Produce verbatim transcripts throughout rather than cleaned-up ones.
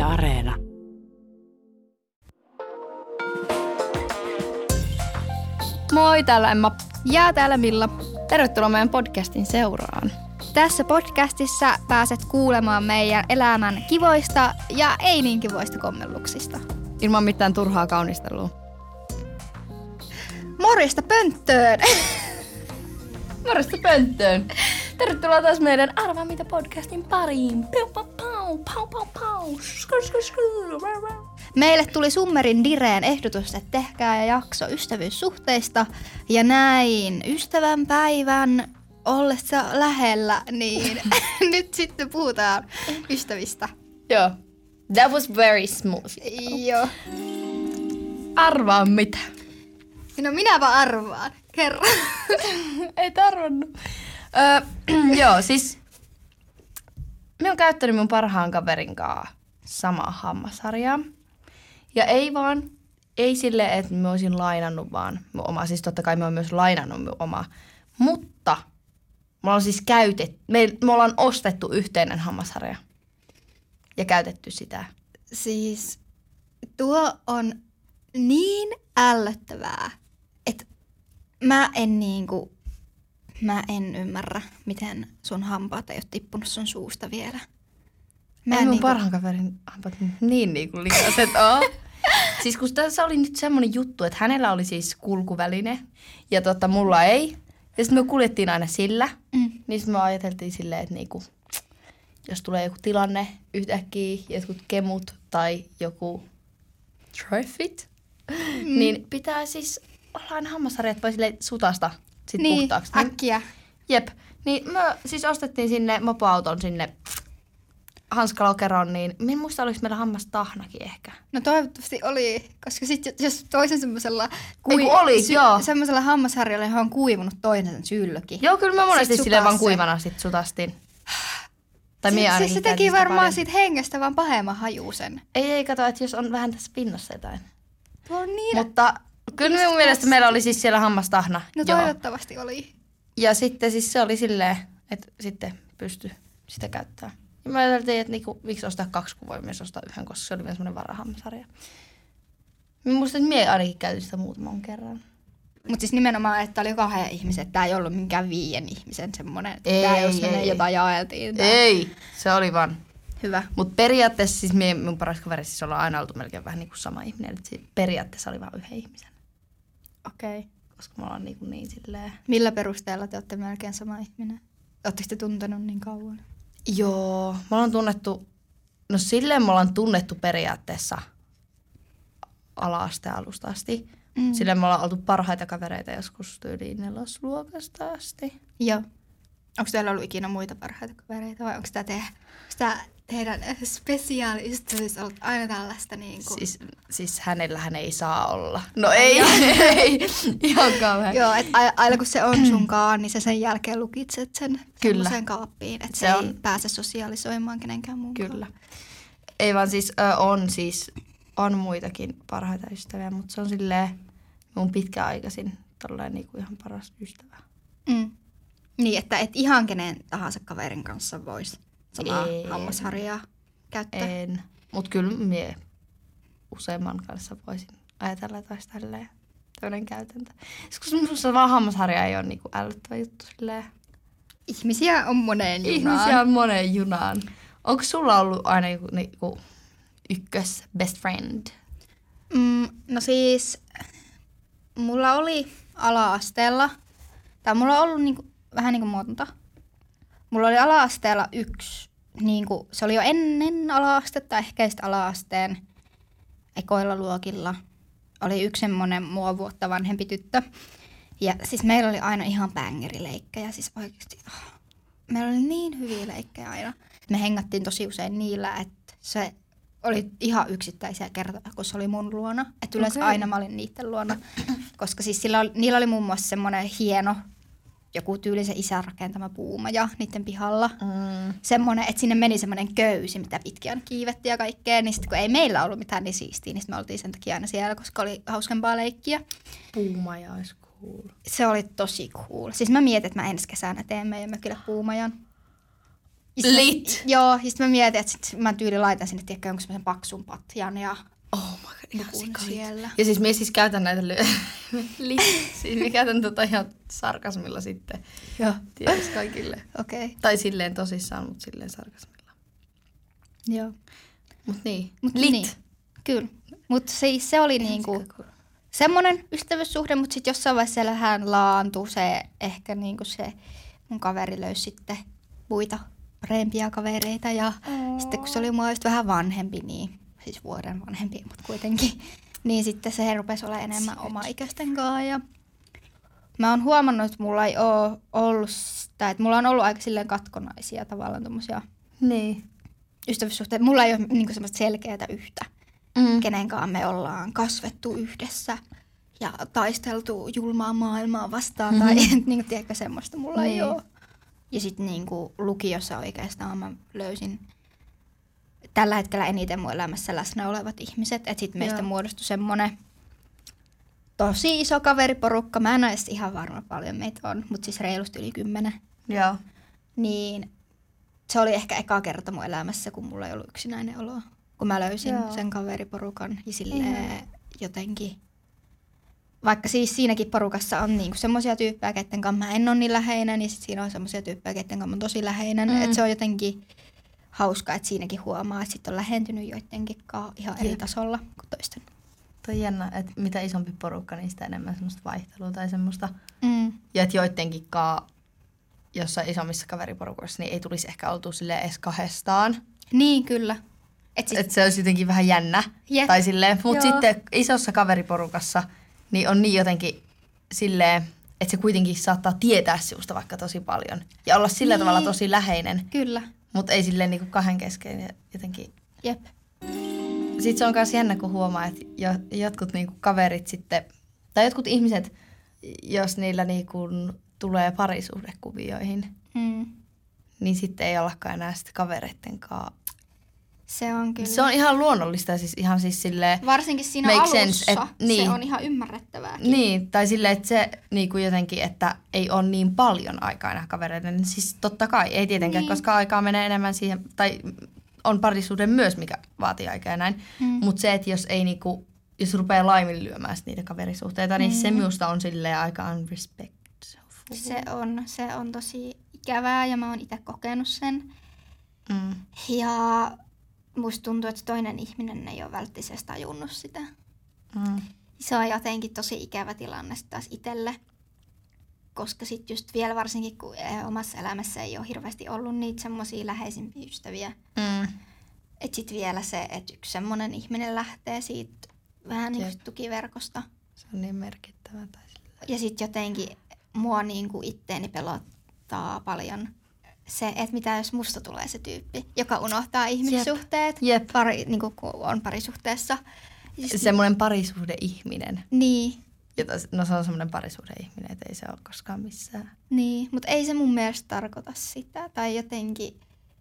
Areena. Moi, täällä Emma. Ja täällä Milla. Tervetuloa meidän podcastin seuraan. Tässä podcastissa pääset kuulemaan meidän elämän kivoista ja ei niin kivoista kommelluksista. Ilman mitään turhaa kaunistelua. Morjesta pönttöön! Morjesta pönttöön! Tervetuloa taas meidän Arvaa mitä podcastin pariin. Pau, pau, pau, pau, pau, pau. Skur, skur, skur. Meille tuli Summerin Direen ehdotus, että tehkää jakso ystävyyssuhteista. Ja näin ystävän päivän ollessa lähellä, niin nyt sitten puhutaan ystävistä. Joo. That was very smooth. Joo. Arvaa mitä? No minäpä arvaan. Kerro. Ei tarvannut. Öö, joo, siis mä oon käyttänyt mun parhaan kaverin kanssa samaa hammasharjaa. Ja ei vaan, ei silleen, että mä olisin lainannut vaan mun oma. Siis totta kai mä oon myös lainannut mun oma. Mutta me ollaan siis käytetty, me, me ollaan ostettu yhteinen hammasharja. Ja käytetty sitä. Siis tuo on niin ällöttävää, että mä en niinku, mä en ymmärrä, miten sun hampaat ei ole tippunut sun suusta vielä. Mä ei mun niinku... parhaan kaverin hampaat niin niinku likaiset oo. Siis kun tässä oli nyt semmonen juttu, että hänellä oli siis kulkuväline ja tota mulla ei. Ja sitten me kuljettiin aina sillä. Mm. Niin sitten me ajateltiin silleen, että niinku, jos tulee joku tilanne yhtäkkiä, jotkut kemut tai joku traffic, mm. niin pitää siis olla aina hammasharjat vai silleen sutasta sit niin, puhtaaksi. Niin, äkkiä. Jep. Niin me siis ostettiin sinne mopoauton sinne hanskalokeroon, niin minä en muista, oliko meillä hammastahnakin ehkä. No toivottavasti oli, koska sitten jos toisen semmoisella kui... oli, sy- joo. semmoisella hammasharjalla, johon on kuivunut toinen sylki. Joo, kyllä mä monesti Sit silleen vaan sutas kuivana sit sutastin. Tai siis, minä siis se teki sitä varmaan paljon. siitä hengestä vaan pahemman hajusen. Ei, ei kato, että jos on vähän tässä pinnassa jotain. Tuo on niin... Mutta kyllä minun mielestä meillä oli siis siellä hammastahna. No joo. toivottavasti oli. Ja sitten siis se oli silleen, että sitten pystyi sitä käyttämään. Ja mä ajattelin, että niinku, miksi ostaa kaksi, kun voi myös ostaa yhden, koska se oli vielä semmoinen varahammasharja. Mä muistan, että mie ainakin käytin sitä muutaman kerran. Mutta siis nimenomaan, että oli kahden ihmisen, tämä ei ollut minkään viien ihmisen semmoinen. Ei, tämä ei ole ei, jota jaeltiin. Tää. Ei, se oli vaan. Hyvä. Mutta periaatteessa siis mie, mun paras kaveri siis ollaan aina oltu melkein vähän niin kuin sama ihminen. Eli periaatteessa oli vaan yhden ihmisen. Okei. Okay. Koska me ollaan niin, niin silleen... Millä perusteella te olette melkein sama ihminen? Oletteko te tuntenut niin kauan? Joo, me ollaan tunnettu... No silleen me ollaan tunnettu periaatteessa ala-asteen alusta asti. Mm. Silleen me ollaan oltu parhaita kavereita joskus tyyliin nelosluokasta asti. Joo. Onko teillä ollut ikinä muita parhaita kavereita vai onko tämä te, teidän spesiaaliystävyys ollut aina tällaista? Niin kuin... siis, siis hänellähän ei saa olla. No ei, ei, ihan kauhean. Joo, että aina kun se on sunkaan, niin sä sen jälkeen lukitset sen sen kaappiin, että se, se on... ei pääse sosiaalisoimaan kenenkään muun. Kyllä. Ei vaan siis ö, on siis, on muitakin parhaita ystäviä, mutta se on silleen mun pitkäaikaisin tolleen niinku ihan paras ystävä. Mm. Niin, että et ihan kenen tahansa kaverin kanssa voisi samaa en. hammasharjaa käyttää. En, mutta kyllä mie useamman kanssa voisin ajatella taas tälleen tämmöinen käytäntö. Koska minusta vaan hammasharja ei ole niinku älyttävä juttu silleen. Ihmisiä on moneen junaan. Ihmisiä on moneen junaan. Onko sulla ollut aina joku niinku ykkös best friend? Mm, no siis, mulla oli ala-asteella, tai mulla on ollut niinku, vähän niin kuin monta. Mulla oli ala-asteella yksi, niinku, se oli jo ennen ala-astetta, ehkä sitten ala-asteen ekoilla luokilla. Oli yksi semmoinen mua vuotta vanhempi tyttö. Ja siis meillä oli aina ihan bängerileikkejä, siis oikeasti. Oh, meillä oli niin hyviä leikkejä aina. Me hengattiin tosi usein niillä, että se oli ihan yksittäisiä kertoja, kun se oli mun luona. Että yleensä okay. aina mä olin niiden luona, koska siis sillä oli, niillä oli muun muassa semmoinen hieno, joku tyylisen isän rakentama puumaja niiden pihalla. Mm. Semmoinen, että sinne meni semmoinen köysi, mitä pitkin kiivettiin ja kaikkea. Niin sitten kun ei meillä ollut mitään niin siistiä, niin me oltiin sen takia aina siellä, koska oli hauskempaa leikkiä. Puumaja olisi cool. Se oli tosi cool. Siis mä mietin, että mä ensi kesänä teen meidän mökille puumajan. Lit! Mä, joo, ja sit mä mietin, että sit mä tyyli laitan sinne, tiedätkö, jonkun semmoisen paksun patjan ja Oh my god, ihan nukun siellä. Ja siis mä siis käytän näitä ly- lit. Siis mä käytän tota ihan sarkasmilla sitten. Joo. Tiedätkö kaikille. Okei. Okay. Tai silleen tosissaan, mutta silleen sarkasmilla. Joo. Mut niin. Mut Lit. Niin. Kyllä. Mutta siis se oli niinku semmoinen ystävyyssuhde, mutta sitten jossain vaiheessa vähän laantui se, ehkä niinku se mun kaveri löysi sitten muita parempia kavereita ja oh. sitten kun se oli mua just vähän vanhempi, niin siis vuoden vanhempi, mutta kuitenkin, niin sitten se rupesi olla enemmän oma-ikäisten kanssa ja mä oon huomannut, että mulla ei ole ollut sitä, että mulla on ollut aika silleen katkonaisia tavallaan tommosia niin. ystävyyssuhteita. Mulla ei ole niinku semmoista selkeää yhtä, mm. kenenkaan me ollaan kasvettu yhdessä ja taisteltu julmaa maailmaa vastaan mm-hmm. tai niinku, tiedätkö, semmoista mulla niin. ei ole. Ja sitten niinku lukiossa oikeastaan mä löysin tällä hetkellä eniten mun elämässä läsnä olevat ihmiset. Että sitten meistä muodostui semmoinen tosi iso kaveriporukka. Mä en ole edes ihan varma paljon meitä on, mutta siis reilusti yli kymmenen. Joo. Niin se oli ehkä eka kerta mun elämässä, kun mulla ei ollut yksinäinen olo. Kun mä löysin Joo. sen kaveriporukan ja silleen jotenkin. Vaikka siis siinäkin porukassa on niinku semmoisia tyyppejä, ketten kanssa mä en ole niin läheinen, ja sitten siinä on semmoisia tyyppejä, ketten kanssa mä on tosi läheinen. Mm. Että se on jotenkin hauska, että siinäkin huomaa, että sitten on lähentynyt joidenkin kanssa ihan eri tasolla kuin toisten. Toi on jännä, että mitä isompi porukka, niin sitä enemmän semmoista vaihtelua tai semmoista. Mm. Ja että joidenkin kanssa jossain isommissa kaveriporukoissa, niin ei tulisi ehkä oltua silleen edes kahdestaan. Niin, kyllä. Että sit... et se olisi jotenkin vähän jännä. Jep. Tai silleen, mutta sitten isossa kaveriporukassa niin on niin jotenkin silleen, että se kuitenkin saattaa tietää sinusta vaikka tosi paljon. Ja olla sillä niin. tavalla tosi läheinen. Kyllä. Mutta ei silleen niinku kahden kesken jotenkin. Jep. Sitten se on myös jännä, kun huomaa, että jo, jotkut niinku kaverit sitten, tai jotkut ihmiset, jos niillä niinku tulee parisuhdekuvioihin, mm. niin sitten ei ollakaan enää sitten kavereitten kanssa. Se on kyllä. Se on ihan luonnollista ja siis ihan siis silleen. Varsinkin siinä alussa sense, et, niin, se on ihan ymmärrettävääkin. Niin, tai silleen, että se niinku jotenkin, että ei ole niin paljon aikaa enää kavereille. Niin siis totta kai, ei tietenkään, niin. koska aikaa menee enemmän siihen, tai on parisuhde myös, mikä vaatii aikaa ja näin. Mm. Mutta se, että jos ei niinku, jos rupeaa laiminlyömään niitä kaverisuhteita, niin mm. se minusta on silleen aika unrespectful. Se on, se on tosi ikävää ja mä oon itse kokenut sen. Mm. Ja musta tuntuu, että toinen ihminen ei ole välttämättä tajunnut sitä. Mm. Se on jotenkin tosi ikävä tilanne taas itselle. Koska sitten just vielä varsinkin, kun omassa elämässä ei ole hirveästi ollut niitä semmoisia läheisimpiä ystäviä. Mm. Että sitten vielä se, että yksi semmoinen ihminen lähtee siitä vähän niin kuin tukiverkosta. Se on niin merkittävä. Ja sitten jotenkin mua niinku itteeni pelottaa paljon se, että mitä jos musta tulee se tyyppi, joka unohtaa ihmissuhteet, Jep. Jep. Pari, niinku, kun on parisuhteessa. Semmoinen parisuhdeihminen. Niin. Jota, no se on semmoinen parisuhdeihminen, että ei se ole koskaan missään. Niin, mutta ei se mun mielestä tarkoita sitä. Tai jotenkin,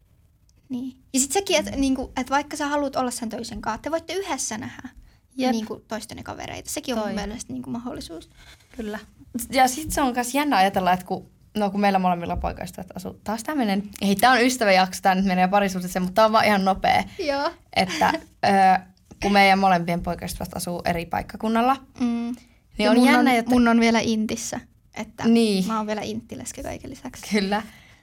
niin. Ja sitten sekin, että niinku, et vaikka sä haluat olla sen toisen kanssa, te voitte yhdessä nähdä niinku, toistenne kavereita. Sekin on Toi. mun mielestä niinku, mahdollisuus. Kyllä. Ja sitten se on myös jännä ajatella, että kun, no, kun meillä molemmilla poikaystävät asuu, taas tämmöinen, ei tää on ystäväjakso, tää nyt menee parisuhteeseen, mutta tää on vaan ihan nopea. Joo. Että ö, kun meidän molempien poikaystävät asuu eri paikkakunnalla, mm. niin on mun jännä, on, että... mun on vielä Intissä, että niin. mä oon vielä inttileske kaiken lisäksi. Kyllä,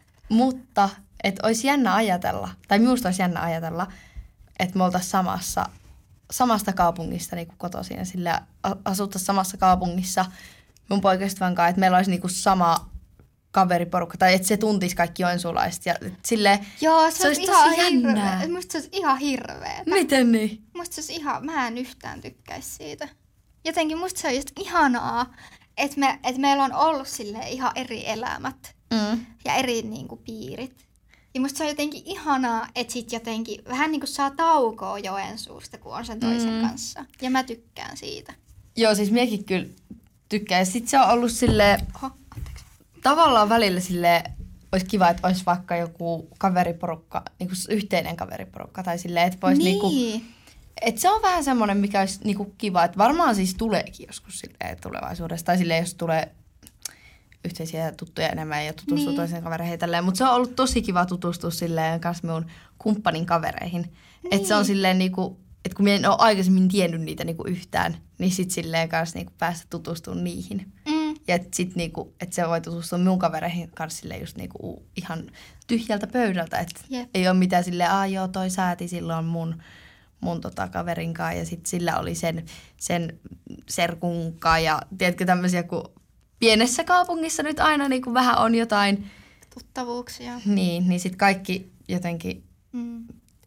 mutta että olisi jännä ajatella, tai minusta olisi jännä ajatella, että me oltaisiin samassa, samasta kaupungista niin kuin kotoisin ja sillä asuttaisiin samassa kaupungissa mun poikaystävän kanssa, että meillä olisi niin kuin sama kaveriporukka, tai että se tuntisi kaikki joensuulaiset. Ja silleen, joo, se, se olisi ihan tosi jännää. Hirveä. Musta se olisi ihan hirveetä. Miten niin? Musta se olisi ihan, mä en yhtään tykkäisi siitä. Jotenkin musta se on just ihanaa, että, me, että meillä on ollut silleen ihan eri elämät mm. ja eri niin kuin, piirit. Ja musta se on jotenkin ihanaa, että sit jotenkin vähän niin kuin saa taukoa Joensuusta, kun on sen toisen mm. kanssa. Ja mä tykkään siitä. Joo, siis miekin kyllä tykkään. Ja sit se on ollut silleen... Oho, anteeksi. Tavallaan välillä silleen, olisi kiva, että olisi vaikka joku kaveriporukka, niin kuin yhteinen kaveriporukka, tai silleen, että voisi niin. niinku, että se on vähän semmoinen, mikä olisi niinku kiva, että varmaan siis tuleekin joskus silleen tulevaisuudessa, tai silleen, jos tulee yhteisiä tuttuja enemmän ja tutustua Niin. toisen kavereihin tälleen. Mutta se on ollut tosi kiva tutustua silleen kanssa minun kumppanin kavereihin. Niin. Että se on silleen niinku, että kun minä en ole aikaisemmin tiennyt niitä niinku yhtään, niin sit silleen kanssa niinku päästä tutustumaan niihin. Mm. Ja että sit niinku, et se voi tutustua minun kavereihin kanssa silleen just niinku ihan tyhjältä pöydältä. Että Jep. ei ole mitään silleen, aah joo toi sääti silloin mun, mun tota kaverinkaan ja sit sillä oli sen, sen serkunkaan ja tiedätkö tämmöisiä, kun pienessä kaupungissa nyt aina niinku vähän on jotain. Tuttavuuksia. Niin, niin sit kaikki jotenkin, Mm.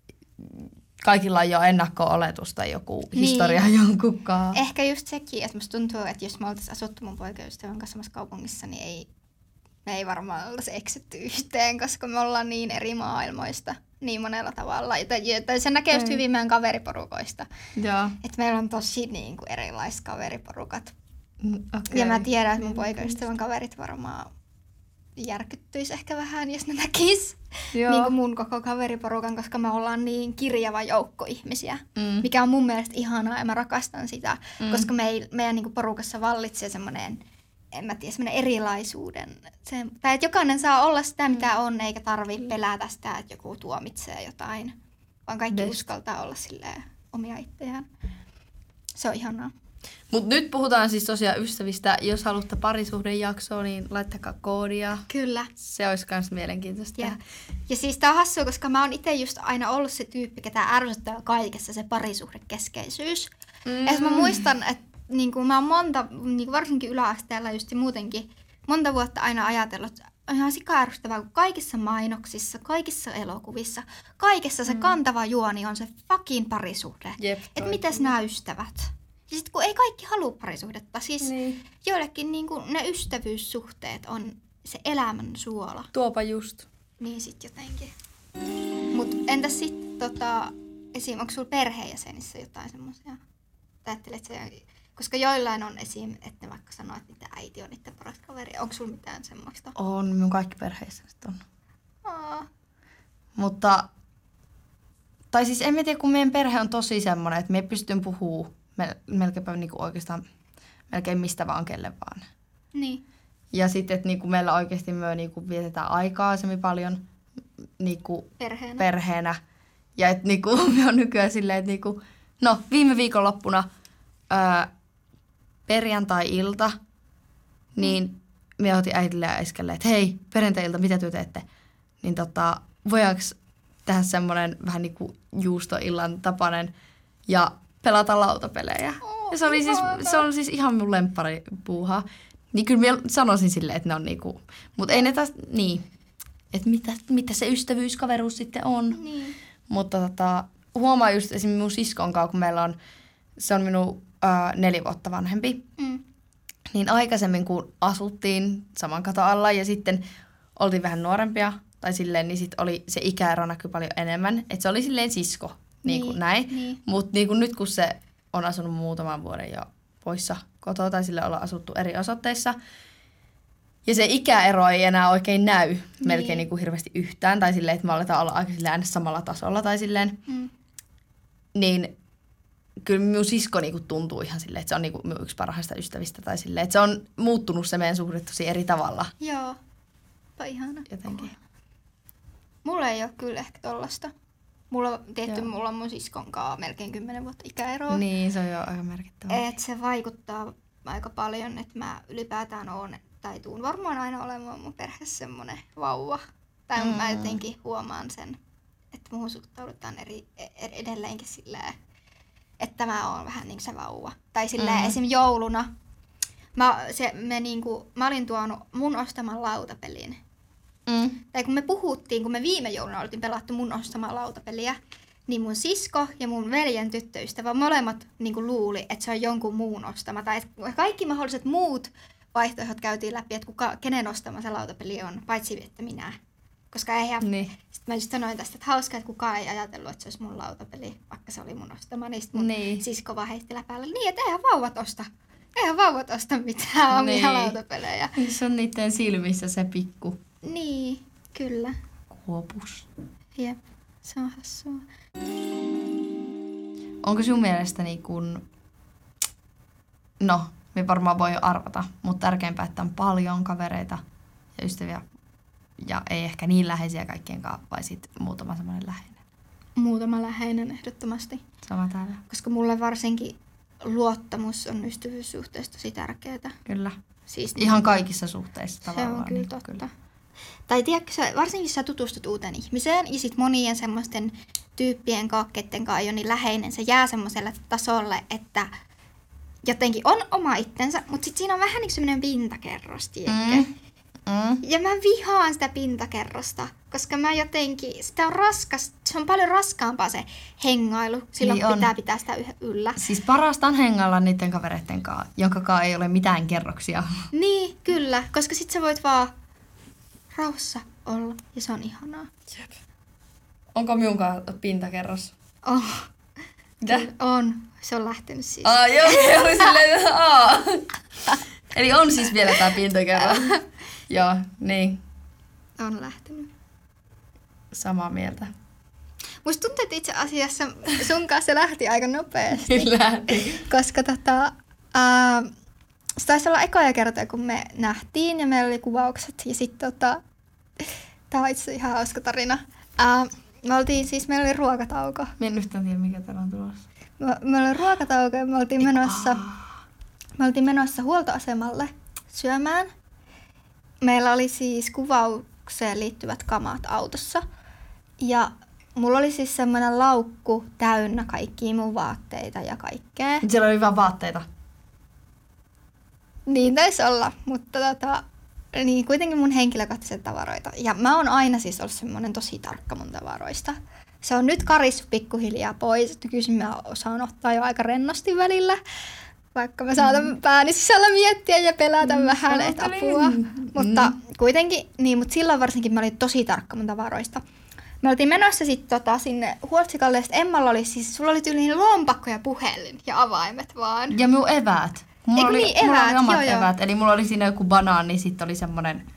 kaikilla on jo ennakko-oletusta joku Niin. historia jonkunkaan. Ehkä just sekin, että musta tuntuu, että jos me oltaisiin asuttu mun poikaystävän kanssa samassa kaupungissa, niin ei, me ei varmaan olisi eksytty yhteen, koska me ollaan niin eri maailmoista niin monella tavalla. Tai, tai se näkee just Ei. hyvin meidän kaveriporukoista. Joo. Että meillä on tosi niin kuin erilaiset kaveriporukat. Mm, okei. Ja mä tiedän, että mun poikaystävän kaverit varmaan järkyttyisi ehkä vähän, jos ne näkis Joo. niin kuin mun koko kaveriporukan, koska me ollaan niin kirjava joukko ihmisiä, Mm. mikä on mun mielestä ihanaa ja mä rakastan sitä, Mm. koska meil, meidän niin kuin porukassa vallitsee semmoinen, en mä tiedä, semmoinen erilaisuuden, se, tai että jokainen saa olla sitä, mitä on, eikä tarvitse pelätä sitä, että joku tuomitsee jotain, vaan kaikki Best. uskaltaa olla silleen omia itseään. Se on ihanaa. Mut nyt puhutaan siis tosiaan ystävistä. Jos haluatte parisuhdejaksoa, niin laittakaa koodia. Kyllä. Se olisi myös mielenkiintoista. Ja, tehdä. ja siis tää on hassua, koska mä oon itse just aina ollut se tyyppi, ketä ärsyttää kaikessa se parisuhdekeskeisyys. Mm. Ja mä muistan, että niin mä oon monta, niin varsinkin yläasteella just ja muutenkin, monta vuotta aina ajatellut, että on ihan sika-ärsyttävää, kun kaikissa mainoksissa, kaikissa elokuvissa, kaikessa se Mm. kantava juoni on se fucking parisuhde. Jep, Että toi mitäs kyllä. nämä ystävät? Ja sit kun ei kaikki halua parisuhdetta, siis Niin. joillekin niin ne ystävyyssuhteet on se elämän suola. Tuopa just. Niin sit jotenkin. Mut entäs sit tota, esim. Onko sulla perheenjäsenissä jotain semmosia? Ajattelet se, koska joillain on esim. Että ne vaikka sanoo, että niitä äiti on niiden paras kaveri. Onko sulla mitään semmoista? On, minun kaikki perheissä on. Aa, Mutta, tai siis en mä tiedä, kun meidän perhe on tosi semmoinen, että me pystyn puhumaan mel- melkeinpä niinku oikeastaan melkein mistä vaan kelle vaan. niin. Ja sitten, että niinku meillä oikeasti me niinku vietetään aikaa semmin paljon niinku Perheenä. perheenä. Ja että niinku, me on nykyään silleen, että niinku, no viime viikonloppuna ää, perjantai-ilta, niin me otin äidille ja äiskelle, että hei, perjantai-ilta, mitä te teette? Niin tota, voidaanko tehdä semmoinen vähän niinku juustoillan tapainen ja pelata lautapelejä? Oh, ja se, oli siis, ihana. se on siis ihan mun lemppari puuhaa. Niin kyllä mä sanoisin silleen, että ne on niinku, mutta ei ne taas, niin, että mitä, mitä se ystävyyskaveruus sitten on. Niin. Mutta tota, huomaa just esimerkiksi mun siskon kanssa, kun meillä on, se on minun ää, neljä vuotta vanhempi, Mm. niin aikaisemmin kun asuttiin saman katon alla ja sitten oltiin vähän nuorempia, tai silleen, niin sitten oli se ikäero näkyi paljon enemmän. Että se oli silleen sisko, niin kuin Niin, näin. niin. Mutta niin kuin nyt kun se on asunut muutaman vuoden jo poissa kotoa, tai sille ollaan asuttu eri osoitteissa, ja se ikäero ei enää oikein näy niin. melkein niin kuin hirveästi yhtään, tai silleen, että me aletaan olla aika silleen aina samalla tasolla, tai silleen, Mm. niin kyllä minun sisko niinku tuntuu ihan silleen, että se on niinku minun yksi parhaista ystävistä, tai silleen, että se on muuttunut se meidän suhde tosi eri tavalla Joo. Toi ihana. jotenkin. Mulla ei ole kyllä ehkä tollasta. Mulla on tietty, Joo. mulla on mun siskon kanssa melkein kymmenen vuotta ikäeroa. Niin, se on jo aika merkittävä. Et se vaikuttaa aika paljon, että mä ylipäätään oon, tai tuun varmaan aina olemaan mun perheessä semmonen vauva. Tai mm. mä jotenkin huomaan sen, että muuhun suhtaudutaan eri, eri edelleenkin silleen, että mä oon vähän niin se vauva. Tai silleen Mm. esim. Jouluna. Mä, se, me niinku, mä olin tuonut mun ostaman lautapelin. Mm. Tai kun me puhuttiin, kun me viime jouluna oltiin pelattu mun ostamaa lautapeliä, niin mun sisko ja mun veljen tyttöystävä molemmat niin kuin luuli, että se on jonkun muun ostama. Tai että kaikki mahdolliset muut vaihtoehdot käytiin läpi, että kuka, kenen ostama se lautapeli on, paitsi että minä. Koska eihän... Niin. Sitten mä just sanoin tästä, että hauskaa, että kukaan ei ajatellut, että se olisi mun lautapeli, vaikka se oli mun ostama. Niin sitten mun Niin. sisko vaan heitti läpäällä, niin että eihän vauvat osta. Eihän vauvat osta mitään omia Niin. lautapelejä. Se on niiden silmissä se pikku Niin, kyllä. kuopus. Jep, se on hassua. Onko sun mielestä niin kun... No, me varmaan voi jo arvata, mutta tärkeämpää, että on paljon kavereita ja ystäviä ja ei ehkä niin läheisiä kaikkien kanssa, vai sitten muutama semmoinen läheinen. Muutama läheinen ehdottomasti. Sama täällä. Koska mulle varsinkin luottamus on ystävyyssuhteessa tosi tärkeää. Kyllä. Siis ihan kaikissa suhteissa tavallaan. Se on kyllä niin, totta. Kyllä. Tai tiedätkö, sä, varsinkin jos sä tutustut uuteen ihmiseen ja sit monien semmoisten tyyppien kaakkeiden kanssa ei ole niin läheinen, se jää semmoiselle tasolle, että jotenkin on oma itsensä, mutta sitten siinä on vähän niin semmoinen pintakerros, tiedätkö? Mm. Mm. Ja mä vihaan sitä pintakerrosta, koska mä jotenkin, sitä on raskas, se on paljon raskaampaa se hengailu, silloin niin pitää pitää sitä yllä. Siis parasta on hengailla niiden kavereiden kanssa, jonka ei ole mitään kerroksia. Niin, kyllä, koska sit sä voit vaan rauhassa olla ja se on ihanaa. Jep. Onko minunkaan pintakerros? Oh. Mitä? On, se on lähtenyt siis. Aa, joo, se oli silleen, aa. Eli on siis vielä tää pintakerros. Joo, niin. On lähtenyt. Samaa mieltä. Musta tuntuu, että itse asiassa sun kanssa se lähti aika nopeasti. Lähti. Koska tota, ää, se taisi olla ekoja kertoja, kun me nähtiin ja meillä oli kuvaukset. Ja sitten tota, tää on itse ihan hauska tarina. Ää, me oltiin siis, meillä oli ruokatauko. Mä en yhtään tiedä, mikä täällä on tulossa. Me, meillä oli ruokatauko ja me oltiin menossa, me oltiin menossa huoltoasemalle syömään. Meillä oli siis kuvaukseen liittyvät kamat autossa. Ja mulla oli siis semmoinen laukku täynnä kaikkia mun vaatteita ja kaikkea. Siellä oli vaan vaatteita. Niin taisi olla, mutta tota, niin kuitenkin mun henkilökohtaiset tavaroita. Ja mä oon aina siis ollut semmoinen tosi tarkka mun tavaroista. Se on nyt karissu pikkuhiljaa pois. Nykyisin mä osaan ottaa jo aika rennosti välillä. Vaikka mä saatan mm. pääni sisällä miettiä ja pelätä mm, vähän, että apua. Mm. Mutta kuitenkin, niin, mutta silloin varsinkin mä olin tosi tarkka mun tavaroista. Me oltiin menossa sitten tota, sinne Huoltsikalle, ja Emmalla oli siis, sulla oli tyyliin lompakko ja puhelin ja avaimet vaan. Ja minun eväät. Mulla Eikö oli, niin, eväät? Mulla oli omat joo, eväät. Joo. Eli mulla oli siinä joku banaani, sitten oli semmoinen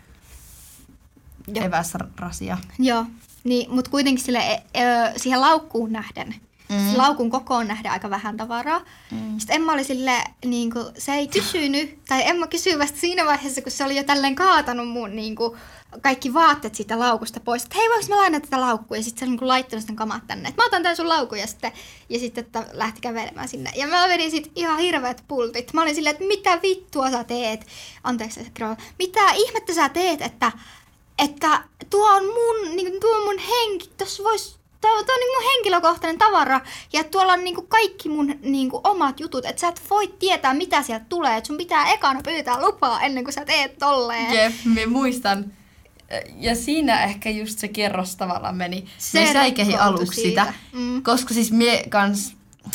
eväsrasia. Joo, niin, mutta kuitenkin sille, e, e, siihen laukkuun nähden. Mm. Laukun kokoon nähdä aika vähän tavaraa. Mm. Sitten Emma oli silleen, niin kuin, se ei kysynyt, tai Emma kysyi vasta siinä vaiheessa, kun se oli jo tälleen kaatanut mun niin kuin, kaikki vaatteet siitä laukusta pois. Että hei, voinko mä lainata tätä laukkua? Ja sitten se on niin kuin, laittanut sen kamat tänne. Että mä otan tän sun laukun ja sitten, ja sitten että lähti kävelemään sinne. Ja mä vedin sit ihan hirveät pultit. Mä olin silleen, että mitä vittua sä teet? Anteeksi, mitä ihmettä sä teet, että, että tuo on mun, niin kuin, tuo on mun henki, tossa vois... Tuo on niin mun henkilökohtainen tavara ja tuolla on niin kaikki mun niin omat jutut, että sä et voi tietää mitä sieltä tulee, että sun pitää ekana pyytää lupaa ennen kuin sä teet tolleen. Jep, mä muistan. Ja siinä ehkä just se kerros tavallaan meni. Se me säikehin aluksi siitä. sitä, mm. koska siis mie kans,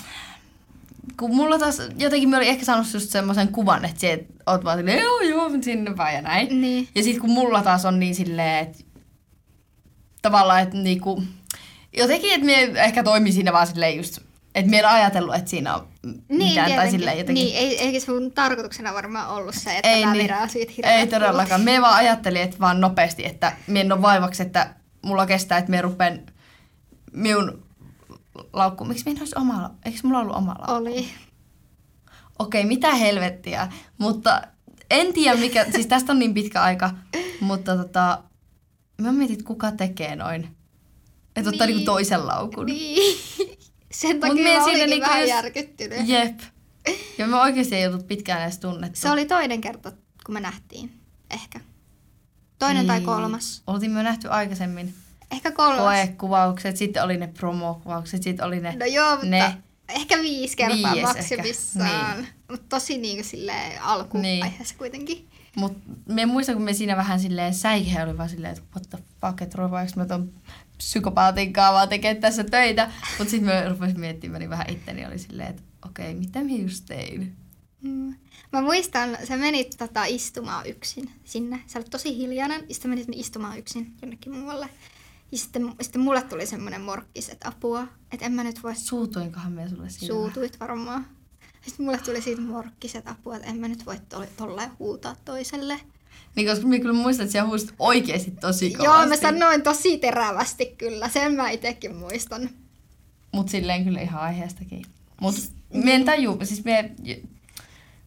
kun mulla taas jotenkin me oli ehkä saanut just semmoisen kuvan, että sä oot vaan silleen, joo joo, sinne vaan ja näin. Niin. Ja sit kun mulla taas on niin silleen, että tavallaan, että niinku... Jotenkin, että mie ehkä toimin siinä vaan silleen just, että mie en ajatellut, että siinä on niin, mitään tai silleen jotenkin. Niin, ei, eikä sun tarkoituksena varmaan ollut se, että ei, mä niin, viraan siitä hirveän. Ei todellakaan. Mie vaan ajattelin, että vaan nopeasti, että mie en ole vaivaksi, että mulla kestää, että mie rupean minun laukkuun. Miksi mie en olisi oma, eikö mulla ollut oma laukku? Oli. Okei, mitä helvettiä. Mutta en tiedä mikä, siis tästä on niin pitkä aika, mutta tota, mä mietin, että kuka tekee noin. Että ottaa niin. niinku toisen laukun. Niin. Sen takia mä olinkin niinku vähän just... järkyttynyt. Jep. Ja me oikeasti ei ollut pitkään edes tunnettu. Se oli toinen kerta, kun me nähtiin. Ehkä. Toinen niin. tai kolmas. Oltiin me nähty aikaisemmin. Ehkä kolmas. Koekuvaukset, sitten oli ne promokuvaukset, sitten oli ne... No joo, mutta ne... ehkä viisi kertaa Viies maksimissaan. Niin. Mutta tosi niinku silleen alkuvaiheessa niin. kuitenkin. Mut me muistan, kun me siinä vähän silleen säikeä oli vaan silleen, että what the fuck, että ruvaanko mä ton psykopaatin kaavaa tekemään tässä töitä. Mut sit me rupesin miettimään niin vähän itteni, oli silleen, että okei, okay, mitä mä just tein? Mm. Mä muistan, sä menit tota, istumaan yksin sinne. Sä olet tosi hiljainen, ja sitten menit istumaan yksin jonnekin muualle. Ja sitten, sitten mulle tuli semmoinen morkkis, että apua, että en mä nyt voi... Suutuinkohan me sulle siinä? Suutuit varmaan. Sitten mulle tuli siitä morkkiset apua, että en mä nyt voi to- tolleen huutaa toiselle. Niin, koska mä kyllä muistan, että siellä huusit oikeasti tosi kovasti. Joo, mä sanoin tosi terävästi kyllä, sen mä itekin muistan. Mut silleen kyllä ihan aiheestakin. Mut me en tajuu, siis me...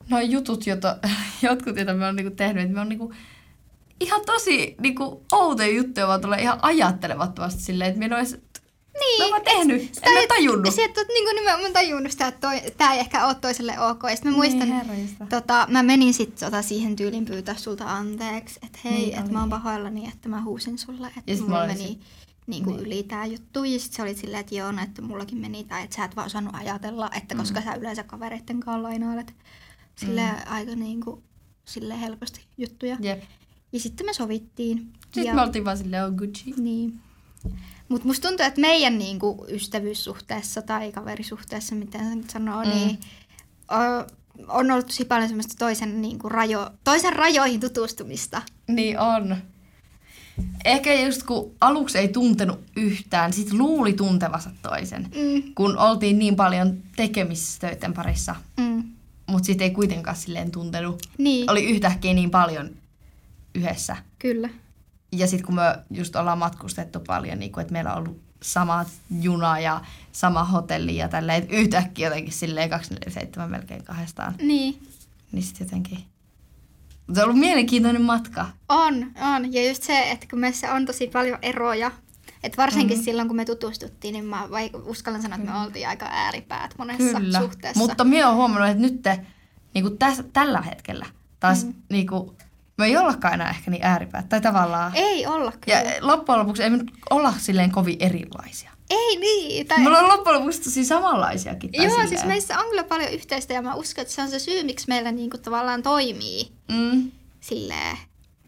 nuo jutut, jota, jotkut, joita me on niinku tehnyt, että me on niinku ihan tosi niinku outoja juttuja, vaan tulee ihan ajattelemattomasti silleen, että me en ole edes Niin. Mä oon vaan tehnyt, en mä tajunnut. Sieltä oot niinku nimenomaan tajunnut sitä, että toi, tää ei ehkä oo toiselle ok. Ja sit mä muistan, Niin, tota, mä menin sit tota siihen tyylin pyytää sulta anteeksi, että hei, Niin että oli. mä oon pahoillani, että mä huusin sulle, että Ja sit mulla mä meni olisin- niinku niin. yli tää juttu. Ja sit sä olit silleen, että joo, no, että mullakin meni, tai että sä et vaan osannut ajatella, että Mm. koska sä yleensä kavereitten kanssa lainailet silleen mm. aika niinku, silleen helposti juttuja. Jep. Ja sitten me sovittiin. Sitten ja... me oltiin vaan silleen, oh Gucci. Niin. Mutta musta tuntuu, että meidän niinku ystävyyssuhteessa tai kaverisuhteessa, miten se nyt sanoo, mm. niin o, on ollut tosi paljon semmoista toisen, niinku rajo, toisen rajoihin tutustumista. Niin on. Ehkä just kun aluksi ei tuntenut yhtään, sit luuli tuntevansa toisen. Mm. Kun oltiin niin paljon tekemisissä töiden parissa, Mm. mutta sit ei kuitenkaan silleen tuntenut. Niin, Oli yhtäkkiä niin paljon yhdessä. kyllä. Ja sitten kun me just ollaan matkustettu paljon, niin kun, että meillä on ollut sama juna ja sama hotelli ja tälleen, että yhtäkkiä jotenkin silleen kaksikymmentäseitsemän melkein kahdestaan. Niin, Niin sitten jotenkin... Se on ollut mielenkiintoinen matka. on, on. Ja just se, että kun meissä on tosi paljon eroja, että varsinkin mm. silloin, kun me tutustuttiin, niin mä vai, uskallan sanoa, että me oltiin aika ääripäät monessa Kyllä. suhteessa. Mutta minä olen huomannut, että nyt te, niin kuin täs, tällä hetkellä taas mm. niin kuin, me ei ollakaan enää ehkä niin ääripäät. Tai tavallaan... Ei olla kyllä. Ja loppujen lopuksi ei me nyt olla silleen kovin erilaisia. Ei niin. Tai... Me ollaan loppujen lopuksi tosi samanlaisiakin. Tai Joo, silleen. siis meissä on kyllä paljon yhteistä ja mä uskon, että se on se syy, miksi meillä niinku tavallaan toimii Mm. silleen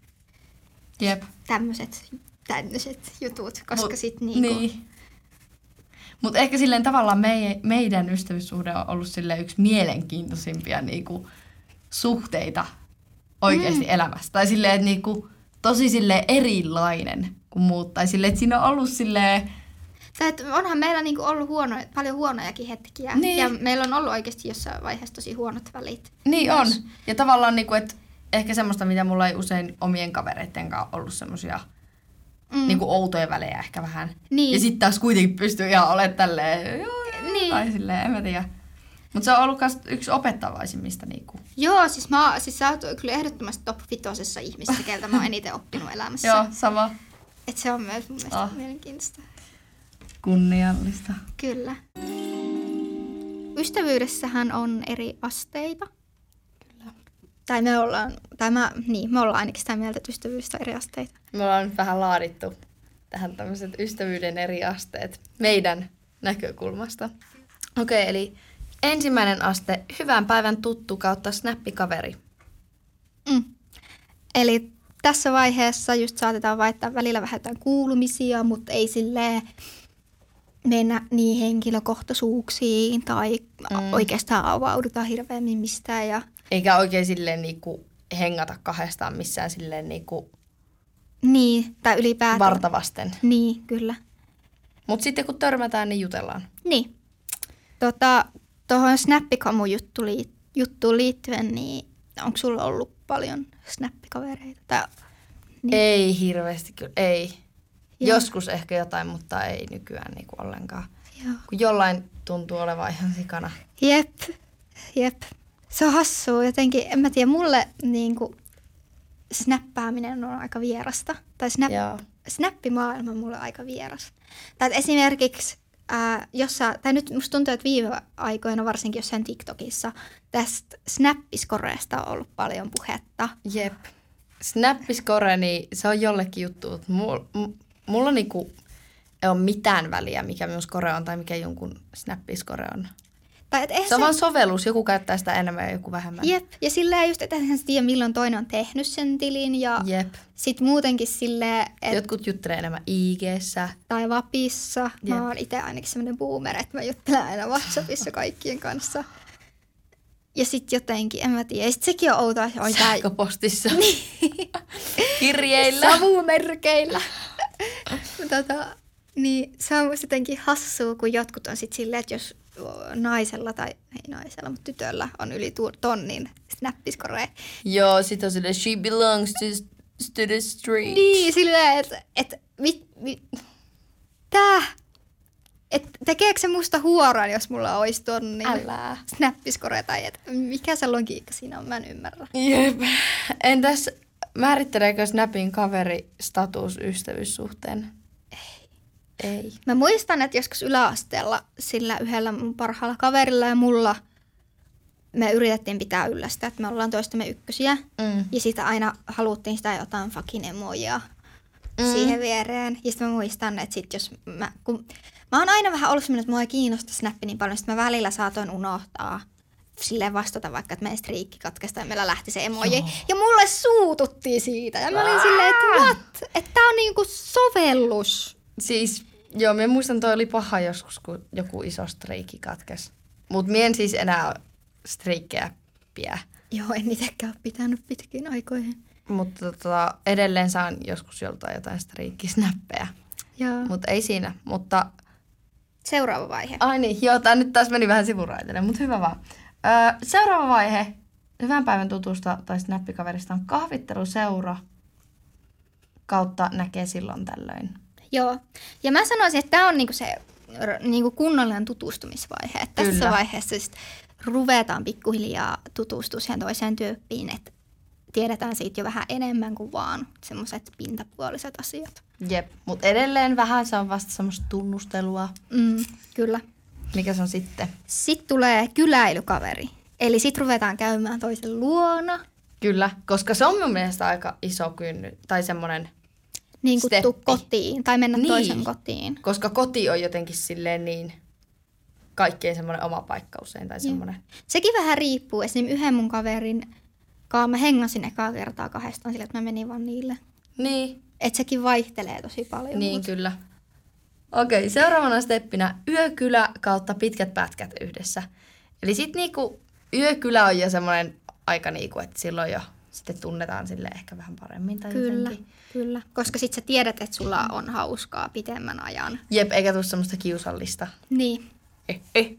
Jep. tämmöiset tämmöiset jutut, koska Mut, sit niinku... Niin. Mutta ehkä silleen tavallaan meie, meidän ystävyyssuhde on ollut silleen yksi mielenkiintoisimpia niinku, suhteita oikeasti mm. elämässä. Tai silleen, että niinku, tosi silleen erilainen kuin muut. Tai silleen, että siinä on ollut silleen... Tai että onhan meillä niinku ollut huono, paljon huonojakin hetkiä. Niin. Ja meillä on ollut oikeasti jossain vaiheessa tosi huonot välit. Niin on. Myös. Ja tavallaan niinku, että ehkä semmoista, mitä mulla ei usein omien kavereitten kanssa ollut semmoisia Mm. niinku outoja välejä ehkä vähän. Niin. Ja sitten taas kuitenkin pystyy ihan olemaan tälleen, joo, Niin. tai silleen, en mä tiedä. Mutta se on ollut myös yksi opettavaisimmista. Niinku. Joo, siis, mä, siis sä oot kyllä ehdottomasti top vitosessa ihmisissä, keltä mä oon eniten oppinut elämässä. Joo, sama. Et se on myös mun mielestä Ah. mielenkiintoista. Kunniallista. Kyllä. Ystävyydessähän on eri asteita. Kyllä. Tai me ollaan, tai mä, niin, me ollaan ainakin sitä mieltä, että ystävyys on eri asteita. Me ollaan nyt vähän laadittu tähän tämmöiset ystävyyden eri asteet meidän näkökulmasta. Okei, okay, eli ensimmäinen aste, hyvän päivän tuttu kautta snappikaveri. Mm. Eli tässä vaiheessa just saatetaan vaihtaa välillä vähän jotain kuulumisia, mutta ei silleen mennä niin henkilökohtaisuuksiin tai mm. oikeastaan avauduta hirveämmin mistään. Ja... Eikä oikein silleen niinku hengata kahdestaan missään silleen niinku Niin, tai ylipäätään. vartavasten. Niin, kyllä. Mutta sitten kun törmätään, niin jutellaan. Niin. Tota, tuohon Snappikamu-juttuun liit- juttuun liittyen, niin onko sulla ollut paljon snappikavereita? Tai, niin. Ei hirveästi kyllä, ei. Joo. Joskus ehkä jotain, mutta ei nykyään niinku ollenkaan. Joo. Kun jollain tuntuu olevan ihan sikana. Jep, jep. Se on hassua jotenkin, en mä tiedä, mulle niinku snappaaminen on aika vierasta. Tai snap, Joo. snappimaailma on mulle aika vieras. Tai esimerkiksi, ää, jossa, tai nyt musta tuntuu, että viime aikoina varsinkin jossain TikTokissa tästä snappiskoreesta on ollut paljon puhetta. Jep. Snappiskore, niin se on jollekin juttu. Mutta mulla, mulla niinku ei ole mitään väliä, mikä minun skore on tai mikä jonkun snappiskore on. Tai et eihän Se on vaan sovellus. Joku käyttää sitä enemmän ja joku vähemmän. Jep, ja silleen just, että eihän sä tiedä, milloin toinen on tehnyt sen tilin. Ja Jep. sit muutenkin silleen, että Jotkut juttelee enemmän I G:ssä. tai Vapissa. Jep. Mä oon itse ainakin semmoinen boomer, että mä juttelen aina WhatsAppissa kaikkien kanssa. Ja sit jotenkin, en mä tiedä. Ja sit sekin on outoa. Oi, tää... Sähköpostissa. Kirjeillä. Savumerkeillä. tota, niin se on musta jotenkin hassua, kun jotkut on sit silleen, että jos naisella tai ei naisella, mutta tytöllä on yli tu- tonnin snappiskore. Joo, sit on silleen, she belongs to, to the street. Niin, silleen, että et, mit, mit, tää. Et tekeekö se musta huoran, jos mulla olisi ton niin Älä. snappiskore tai et mikä se logiikka siinä on, mä en ymmärrä. Jep. Entäs määritteleekö Snapin kaveri status ystävyyssuhteen? Ei. Ei. Mä muistan, että joskus yläasteella sillä yhdellä mun parhaalla kaverilla ja mulla me yritettiin pitää yllä sitä, että me ollaan toistamme ykkösiä. Mm. Ja sitä aina haluttiin sitä jotain fucking emojia Mm. siihen viereen. Ja sitten mä muistan, että sit jos mä, kun mä oon aina vähän ollut semmoinen, että mua ei kiinnosta Snappi niin paljon, sitten mä välillä saatoin unohtaa silleen vastata vaikka, että meidän striikki katkaista ja meillä lähti se emoji. Joo. Ja mulle suututtiin siitä. Ja mä olin silleen, että what? Että tää on niinku sovellus. Siis, joo, mä muistan, toi oli paha joskus, kun joku iso streikki katkesi. Mut mä en siis enää streikkejä pidä. Joo, en itekään ole pitänyt pitkin aikoihin. Mutta tota, edelleen saan joskus joltain jotain streikkisnäppejä. Joo. Mutta ei siinä. Mutta, Seuraava vaihe. ai niin, joo, tää nyt taas meni vähän sivuraiteille, mutta hyvä vaan. Öö, seuraava vaihe, hyvän päivän tutusta tai snappikaverista on kahvitteluseura kautta näkee silloin tällöin. Joo. Ja mä sanoisin, että tämä on niinku se r- niinku kunnollinen tutustumisvaihe. Että tässä Kyllä. vaiheessa sit ruvetaan pikkuhiljaa tutustua siihen toiseen tyyppiin, että tiedetään siitä jo vähän enemmän kuin vaan semmoiset pintapuoliset asiat. Jep, mutta edelleen vähän se on vasta semmoista tunnustelua. Mm, kyllä. Mikä se on sitten? Sitten tulee kyläilykaveri. Eli sitten ruvetaan käymään toisen luona. Kyllä, koska se on mun mielestä aika iso kynny, tai semmoinen, Niin kuin tuu Steppi. kotiin tai mennä Niin. toisen kotiin. koska koti on jotenkin silleen niin kaikkein semmoinen oma paikka usein, tai semmoinen. Sekin vähän riippuu. Esimerkiksi yhden mun kaverin kanssa mä hengasin ekaa kertaa kahdestaan sillä, että mä menin vaan niille. Niin, Että sekin vaihtelee tosi paljon. niin mut- kyllä. Okei, seuraavana steppinä yökylä kautta pitkät pätkät yhdessä. Eli sitten niinku yökylä on jo semmoinen aika niinku, että silloin jo sitten tunnetaan sille ehkä vähän paremmin tai Kyllä, jotenkin. kyllä. Koska sit sä tiedät, että sulla on hauskaa pitemmän ajan. Jep, eikä tule semmoista kiusallista. Niin. Eh, eh.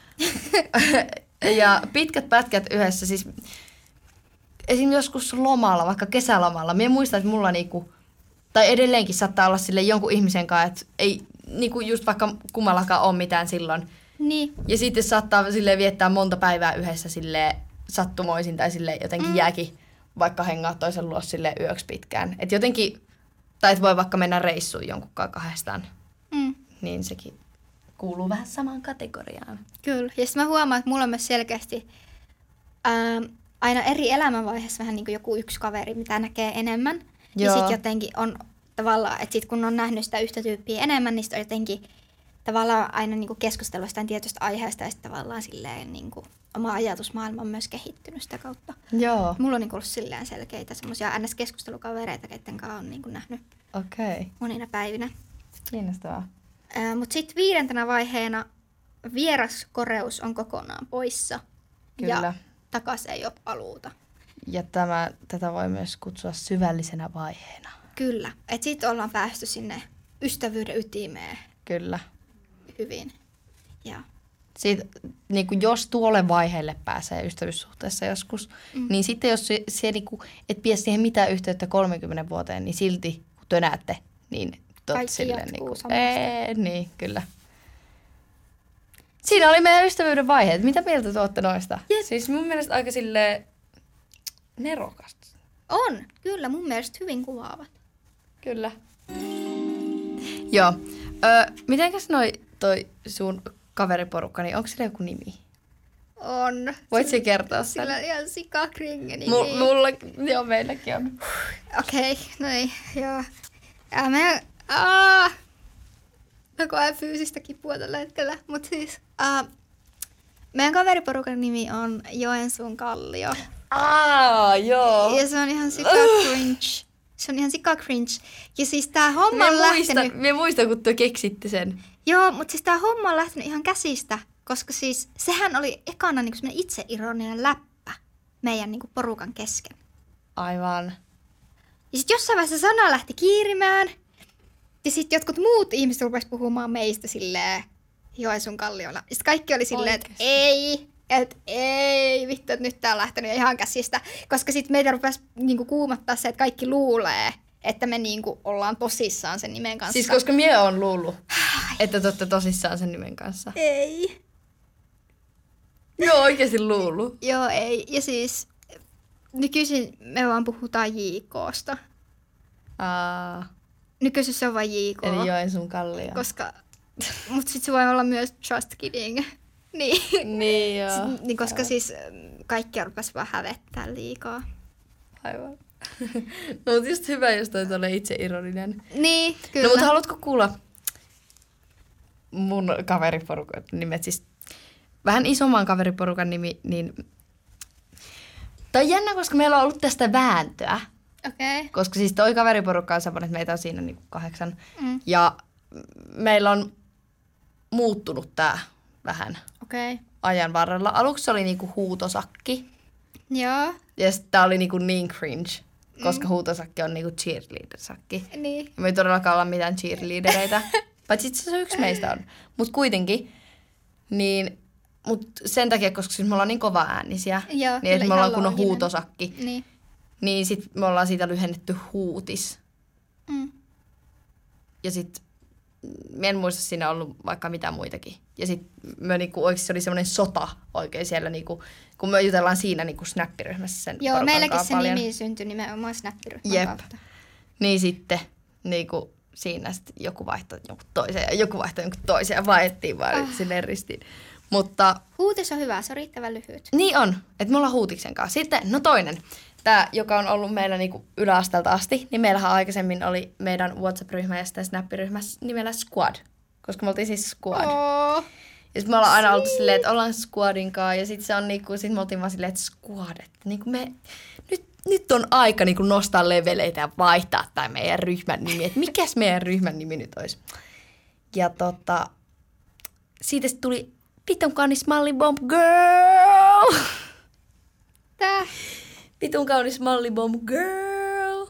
Ja pitkät pätkät yhdessä, siis esim. Joskus lomalla, vaikka kesälomalla, minä muistan, että mulla niinku, tai edelleenkin saattaa olla sille jonkun ihmisen kanssa, että ei niinku just vaikka kummallakaan ole mitään silloin. Niin. Ja sitten saattaa silleen viettää monta päivää yhdessä silleen sattumoisin tai silleen jotenkin mm. jääkin vaikka hengaa toisen luo silleen yöksi pitkään. Et jotenkin, tai et voi vaikka mennä reissuun jonkunkaan kahdestaan, Mm. niin sekin kuuluu vähän samaan kategoriaan. Kyllä. Ja sitten mä huomaan, että mulla on myös selkeästi ää, aina eri elämänvaiheessa vähän niin kuin joku yksi kaveri, mitä näkee enemmän. Ja Joo. sitten jotenkin on tavallaan, että sit kun on nähnyt sitä yhtä tyyppiä enemmän, niin sit on jotenkin tavallaan aina niin kuin keskustelua jostain tietystä aiheesta ja sitten tavallaan silleen niin kuin oma ajatusmaailma on myös kehittynyt sitä kautta. Joo. Mulla on niin kuin ollut silleen selkeitä semmoisia N S-keskustelukavereita, keiden kanssa on niin kuin nähnyt Okei, okay. monina päivinä. kiinnostavaa. Mutta sitten viidentenä vaiheena vieraskoreus on kokonaan poissa. Kyllä. Ja takaisin ei ole paluuta. Ja tämä, tätä voi myös kutsua syvällisenä vaiheena. Kyllä. Että sitten ollaan päästy sinne ystävyyden ytimeen Kyllä. hyvin. Ja Siitä, niin kuin jos tuolle vaiheelle pääsee ystävyyssuhteessa joskus, mm. niin sitten jos se, se niin kuin, et pidä siihen mitään yhteyttä kolmekymmentä vuoteen, niin silti kun tönäätte, niin tot Kaikki silleen, jatkuu niin kuin, samasta. ee, niin, kyllä. Siinä oli meidän ystävyyden vaiheet. Mitä mieltä te olette noista? Jep. Siis mun mielestä aika silleen nerokasta. on, kyllä, mun mielestä hyvin kuvaavat. Kyllä. Joo. Ö, mitenkäs noi toi sun kaveriporukka, niin onko sillä joku nimi? On. Voit sä kertoa sen? Sillä on ihan sikakringe nimi. M- mulla, joo, meilläkin on. Okei, okay, no ei, joo. Ja me, aah, mä koen fyysistä kipua tällä hetkellä, mutta siis uh, meidän kaveriporukan nimi on Joensuun Kallio. Aa, joo. Ja se on ihan sika cringe. Se on ihan sika cringe. Ja siis tää homma on Mä muistan, lähtenyt... mä muistan, kun te keksitte sen. Joo, mutta siis tää homma on lähtenyt ihan käsistä, koska siis sehän oli ekana niinku semmoinen itseironinen läppä meidän niinku porukan kesken. Aivan. Ja sitten jossain vaiheessa sana lähti kiirimään. Ja sitten jotkut muut ihmiset rupesivat puhumaan meistä silleen Joensuun Kalliolla. Ja sitten kaikki oli silleen, että ei, että ei, vittu, että nyt tää on lähtenyt ihan käsistä. Koska sitten meitä rupesi niinku kuumattaa se, että kaikki luulee, että me niinku ollaan tosissaan sen nimen kanssa. Siis koska mie on luullut, että te olette tosissaan sen nimen kanssa. Ei. Joo, oikeasti luullut. Joo, ei. Ja siis nykyisin me vaan puhutaan J K:sta. Aa, Nykyisin se on vain J K. eli Joensuun Kallio. Koska, mutta sitten se voi olla myös Just Kidding. niin. Niin joo. Sit, niin koska siis kaikki rupesi vaan hävettää liikaa. Aivan. No mutta just hyvä, jos toi ole itse ironinen. Niin, kyllä. No mutta haluatko kuulla mun kaveriporukan nimet? Siis vähän isomman kaveriporukan nimi, niin... Tää on jännä, koska meillä on ollut tästä vääntöä. Okei. Okay. Koska siis toi kaveriporukka on semmoinen, että meitä on siinä niinku kahdeksan. Mm. Ja meillä on muuttunut tää vähän Okei. Okay. ajan varrella. Aluksi se oli niinku huutosakki. Joo. Ja sitten tää oli niinku niin cringe, koska mm. huutosakki on niinku cheerleader-sakki. Niin. Me ei todellakaan olla mitään cheerleadereitä. Paitsi itse asiassa yksi meistä on. Mut kuitenkin, niin, mut sen takia, koska siis me ollaan niin kova äänisiä, Joo, niin että me ollaan kunnon looginen. huutosakki, Niin. niin sit me ollaan siitä lyhennetty huutis. Mm. Ja sit, mä en muista siinä ollut vaikka mitään muitakin. Ja sit me niinku oikeesti se oli semmoinen sota oikein siellä, niinku, kun me jutellaan siinä niinku snappiryhmässä sen Joo, porukan meilläkin kanssa se paljon. nimi syntyi nimenomaan snappiryhmän Jep. kautta. Niin sitten niinku siinä sit joku vaihtoi jonkun toisen ja joku vaihtoi jonkun toisen ja vaihdettiin vaan Ah. silleen ristiin. Mutta Huutis on hyvä, se on riittävän lyhyt. niin on, että me ollaan Huutiksen kanssa. Sitten, no toinen, tämä, joka on ollut meillä niinku yläasteelta asti, niin meillähän aikaisemmin oli meidän WhatsApp-ryhmä ja sitten Snap-ryhmä nimellä Squad, koska me oltiin siis Squad. Oh. Ja sitten me ollaan aina oltu silleen, että ollaan Squadin kanssa ja sitten se on niinku, sit me oltiin vaan silleen, että Squad, että niinku me, nyt, nyt on aika niinku nostaa leveleitä ja vaihtaa tämä meidän ryhmän nimi, että mikäs meidän ryhmän nimi nyt olisi. Ja tota, siitä sitten tuli Vitun kaunis malli bomb girl. Tää. Vitun kaunis malli bomb girl.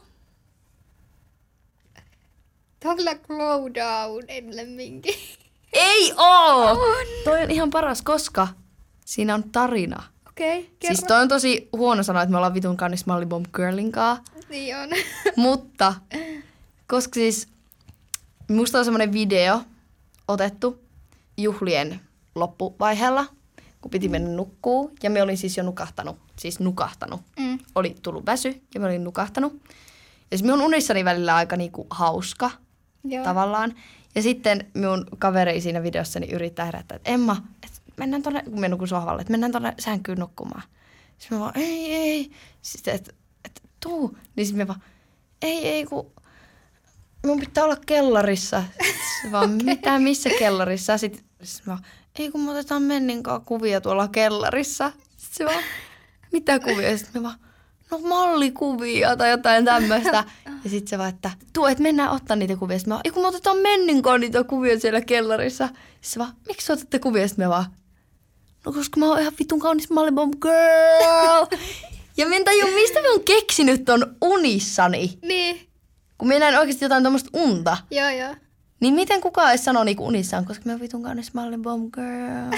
Tää on kyllä glow down ennemminkin. Ei oo! On. Toi on ihan paras, koska siinä on tarina. Okei, okay, kerro. Siis toi on tosi huono sanoa, että me ollaan vitun kaunis malli bomb girlin kaa. Niin on. Mutta, koska siis musta on semmonen video otettu juhlien loppuvaiheella, kun piti mennä nukkuu. Ja me olin siis jo nukahtanut, siis nukahtanut. Mm. Oli tullut väsy ja me olin nukahtanut. Ja siis minun unissani välillä aika niinku hauska Joo. tavallaan. Ja sitten minun kaveri siinä videossani yrittää herättää, että Emma, että mennään tonne, kun me nukun sohvalle, että mennään tonne sänkyyn nukkumaan. Sitten mä vaan, ei, ei. Sitten, että et, tuu. Niin sitten me vaan, ei, ei, kun minun pitää olla kellarissa. Sitten vaan, mitä, missä kellarissa? Sitten, sitten mä vaan, ei kun me otetaan Mennin kanssa kuvia tuolla kellarissa. Sitten se vaan, mitä kuvia? Ja sitten me vaan, no mallikuvia tai jotain tämmöistä. Ja sitten se vaan, että tuu, että mennään ottaa niitä kuvia. Sitten mä vaan, ei kun me otetaan Mennin kanssa niitä kuvia siellä kellarissa. Sitten se vaan, miksi otatte kuvia? Sitten me vaan, no koska mä oon ihan vitun kaunis mallibomb girl. Ja mä en tajua, mistä mä oon keksinyt ton unissani. Niin. Kun mä näen oikeasti jotain tommoista unta. Joo, joo. Niin miten kukaan edes sanoo niinku unissaan, koska mä oon vitun kaunis mallibomb girl.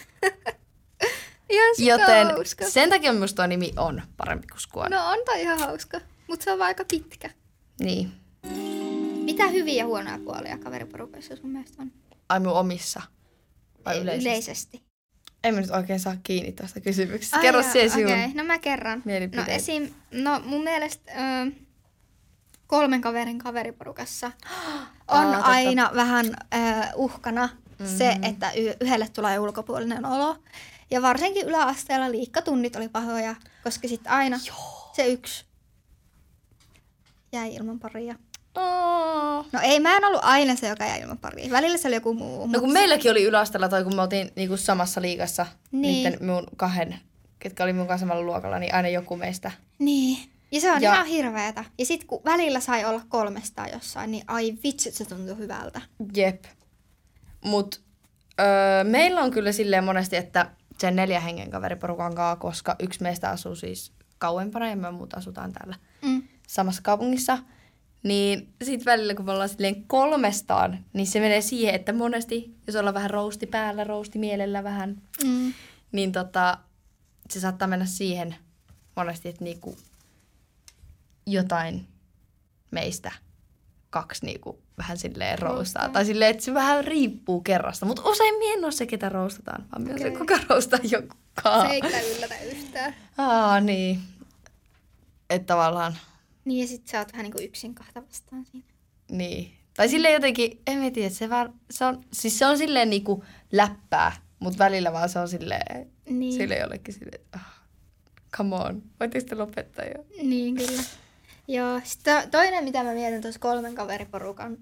Ihan sika Joten hauska. sen takia minusta tuo nimi on parempi kuin Squad. No on toi ihan hauska, mutta se on vaan aika pitkä. Niin. Mitä hyviä ja huonoja puolia kaveriporukassa sun mielestä on? Ai mun omissa? Vai yleisesti? Yleisesti. En mä nyt oikein saa kiinni tuosta kysymyksestä. Ai Kerro jaa, se sinun. Okei, okay. No mä kerran. Mielipiteet. No esim, no mun mielestä ö, kolmen kaverin kaveriporukassa on Aa, totta. aina vähän ö, uhkana Mm-hmm. se, että y- yhdelle tulee ulkopuolinen olo. Ja varsinkin yläasteella liikkatunnit oli pahoja, koska sitten aina Joo. se yksi jäi ilman paria. Oh. No ei, mä en ollut aina se, joka jäi ilman paria. Välillä se oli joku muu. No kun meilläkin oli yläasteella toi, kun me oltiin niinku samassa liigassa Niin. niiden minun kahden, ketkä oli mun kanssa samalla luokalla, niin aina joku meistä. Niin. Ja se on Ja- ihan hirveetä. Ja sit kun välillä sai olla kolmestaan jossain, niin ai vitsi, se tuntui hyvältä. Jep. Mut öö, meillä on kyllä silleen monesti, että sen neljä hengen kaveriporukan kanssa, koska yksi meistä asuu siis kauempana ja me muut asutaan täällä Mm. samassa kaupungissa. Niin sit välillä, kun me ollaan silleen kolmestaan, niin se menee siihen, että monesti, jos ollaan vähän rousti päällä, rousti mielellä vähän, Mm. niin tota, se saattaa mennä siihen monesti, että niinku jotain meistä kaksi niinku vähän silleen roustaa. Roustaa. Tai silleen, että se vähän riippuu kerrasta. Mutta usein mie en ole se, ketä roustataan, vaan okay. se, kuka roustaa jokukaan. Se ei kyllä yllätä yhtään. Aa, niin. Että tavallaan, Niin ja sit sä oot vähän niinku yksin kahta vastaan siinä. niin. Tai silleen jotenkin, en mä tiedä, se vaan, se on, siis se on silleen niinku läppää, mutta välillä vaan se on silleen, Niin. silleen jollekin silleen, ah, come on, voitteko te lopettaa jo? Niin kyllä. Joo. Sitten to- toinen, mitä mä mietin tuossa kolmen kaveriporukan.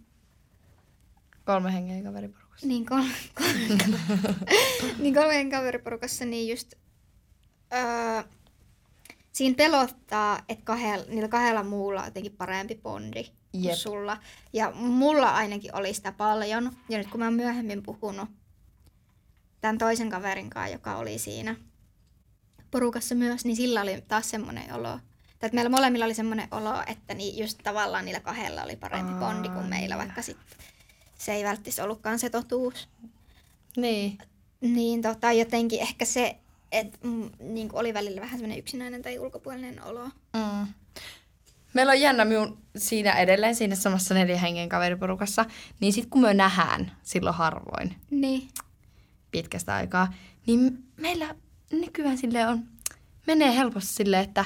Kolme hengen kaveriporukassa. Niin, kol- kolmen, niin kolmen kaveriporukassa, niin just öö, siinä pelottaa, että kahdella, niillä kahdella muulla on jotenkin parempi bondi kuin Jep. sulla. Ja mulla ainakin oli sitä paljon. Ja nyt kun mä oon myöhemmin puhunut tämän toisen kaverin kanssa, joka oli siinä porukassa myös, niin sillä oli taas semmoinen olo. Tai että meillä molemmilla oli semmoinen olo, että niin just tavallaan niillä kahdella oli parempi Aa, bondi kuin meillä, vaikka sitten se ei välttämättä ollutkaan se totuus. Niin. Niin tota, jotenkin ehkä se, että mm, niin oli välillä vähän semmoinen yksinäinen tai ulkopuolinen olo. Mm. Meillä on jännä minun siinä edelleen, siinä samassa neljän hengen kaveriporukassa, niin sitten kun me nähdään silloin harvoin Niin. pitkästä aikaa, niin meillä nykyään silleen on, menee helposti silleen, että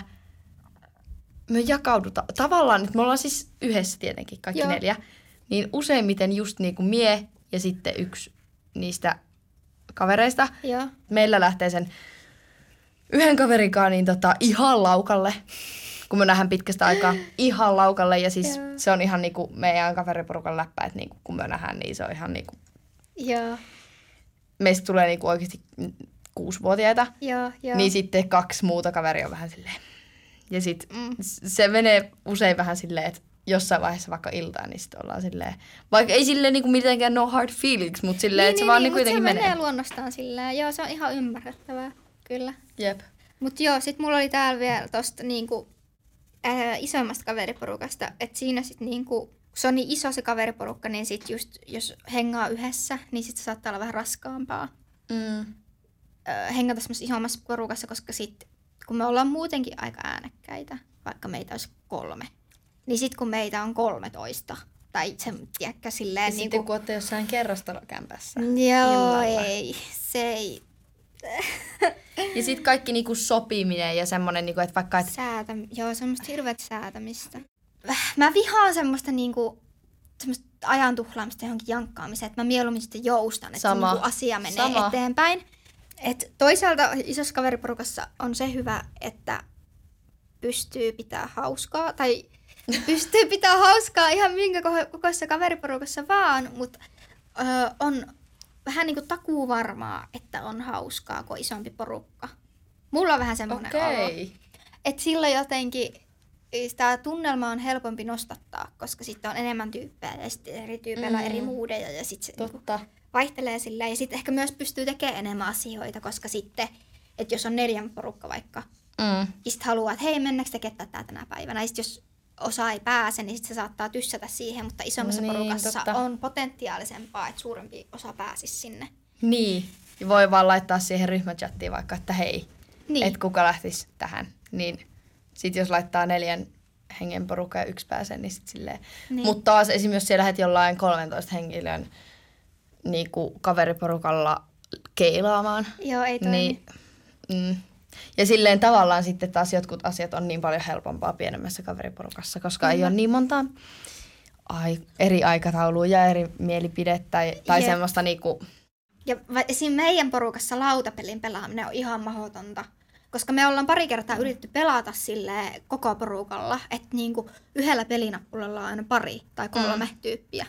me jakaudutaan. Tavallaan, että me ollaan siis yhdessä tietenkin kaikki Joo. neljä, niin useimmiten just niin kuin mie ja sitten yksi niistä kavereista. Joo. Meillä lähtee sen yhden kaverinkaan niin tota, ihan laukalle, kun me nähdään pitkästä aikaa ihan laukalle. Ja siis Joo. se on ihan niinku meidän kaveriporukan läppä, että niinku, kun me nähdään, niin se on ihan niinku, Joo. meistä tulee niinku oikeasti kuusivuotiaita. Joo. Joo. Niin sitten kaksi muuta kaveria on vähän silleen. Ja sitten Mm. se menee usein vähän silleen, että jossain vaiheessa vaikka iltaan, niin sitten ollaan silleen, vaikka ei silleen niinku mitenkään no hard feelings, mutta silleen, niin, että se niin, vaan niin, niinku jotenkin se menee. menee luonnostaan silleen. Joo, se on ihan ymmärrettävää, kyllä. Jep. Mut joo, sit mulla oli täällä vielä tosta niinku ää, isommasta kaveriporukasta, että siinä sit niinku, kun se on niin iso se kaveriporukka, niin sit just jos hengaa yhdessä, niin sit se saattaa olla vähän raskaampaa Mm. ää, hengata semmoisessa isommassa porukassa, koska sit kun me ollaan muutenkin aika äänekkäitä, vaikka meitä olisi kolme, niin sit kun meitä on kolmetoista, tai se, tiedätkö, silleen Ja niinku... sitten kun olette jossain kerrostalokämpässä. Joo, illalla. ei, se ei... Ja sitten kaikki niinku sopiminen ja semmoinen, niinku, että vaikka... Et... Säätä, joo, semmoista hirveät säätämistä. Mä vihaan semmoista niinku, semmoista ajan tuhlaamista johonkin jankkaamiseen, että mä mieluummin sitten joustan, että Sama. se niinku asia menee Sama. eteenpäin. Et toisaalta isossa kaveriporukassa on se hyvä, että pystyy pitää hauskaa, tai pystyy pitää hauskaa ihan minkä ko- kokoisessa kaveriporukassa vaan, mutta öö, on vähän niinku takuu varmaa, että on hauskaa, kuin isompi porukka. Mulla on vähän semmoinen olo. Okei. Että silloin jotenkin sitä tunnelmaa on helpompi nostattaa, koska sitten on enemmän tyyppejä ja sitten eri tyypeillä on eri Mm. moodeja ja sitten se niinku Totta. vaihtelee sillä. Ja sitten ehkä myös pystyy tekemään enemmän asioita, koska sitten, että jos on neljän porukka vaikka, Mm. ja sitten haluaa, että hei, mennäänkö tekemään tätä tänä päivänä. Ja sitten jos osa ei pääse, niin sitten se saattaa tyssätä siihen, mutta isommassa Niin, porukassa totta. on potentiaalisempaa, että suurempi osa pääsisi sinne. Niin. Ja voi vaan laittaa siihen ryhmächattiin vaikka, että hei, Niin. että kuka lähtisi tähän. Niin sitten jos laittaa neljän hengen porukka ja yksi pääsee, niin sitten silleen. Niin. Mutta taas esimerkiksi jos siellä lähdet jollain kolmentoista henkilön niin kuin kaveriporukalla keilaamaan. Joo, ei toimi. Niin, mm. Ja silleen tavallaan sitten taas jotkut asiat on niin paljon helpompaa pienemmässä kaveriporukassa, koska ei Kyllä. ole niin monta ai, eri aikataulua ja eri mielipidettä tai, tai Jep. semmoista niinku... Ja va- esim. Meidän porukassa lautapelin pelaaminen on ihan mahdotonta. Koska me ollaan pari kertaa yritetty pelata silleen koko porukalla, että niinku yhdellä pelinappulalla on aina pari tai kolme mm. tyyppiä.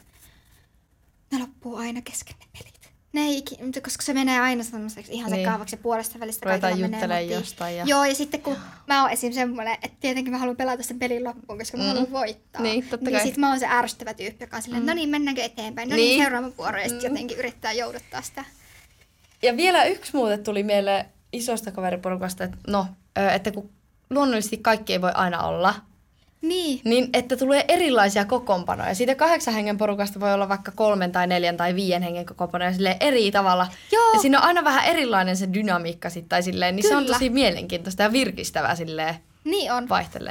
Ne loppuu aina kesken ne pelit. Ne ei, ikin- koska se menee aina semmoiseksi ihan Niin. sekaavaksi ja puolesta välistä Ruvetaan kaikilla menee juttelemaan motiin. jostain ja- Joo, ja sitten kun mä oon esim. Semmoinen, että tietenkin mä haluan pelata sen pelin loppuun, koska mä Mm. haluan voittaa. Niin, totta niin kai. sit mä oon se ärsyttävä tyyppi, joka on silleen, Mm. no niin, mennäänkö eteenpäin? No niin, Niin. seuraava vuoro. Ja sit Mm. jotenkin yrittää jouduttaa sitä. Ja vielä yksi muuten tuli mieleen isosta kaveriporukasta, että no, ö, että kun luonnollisesti kaikki ei voi aina olla, Niin. niin että tulee erilaisia kokoonpanoja. Siitä kahdeksan hengen porukasta voi olla vaikka kolmen tai neljän tai viien hengen kokoonpanoja silleen eri tavalla. Joo. Ja siinä on aina vähän erilainen se dynamiikka sitten, tai silleen, niin se on Kyllä. tosi mielenkiintoista ja virkistävää silleen Niin on. vaihtelee se.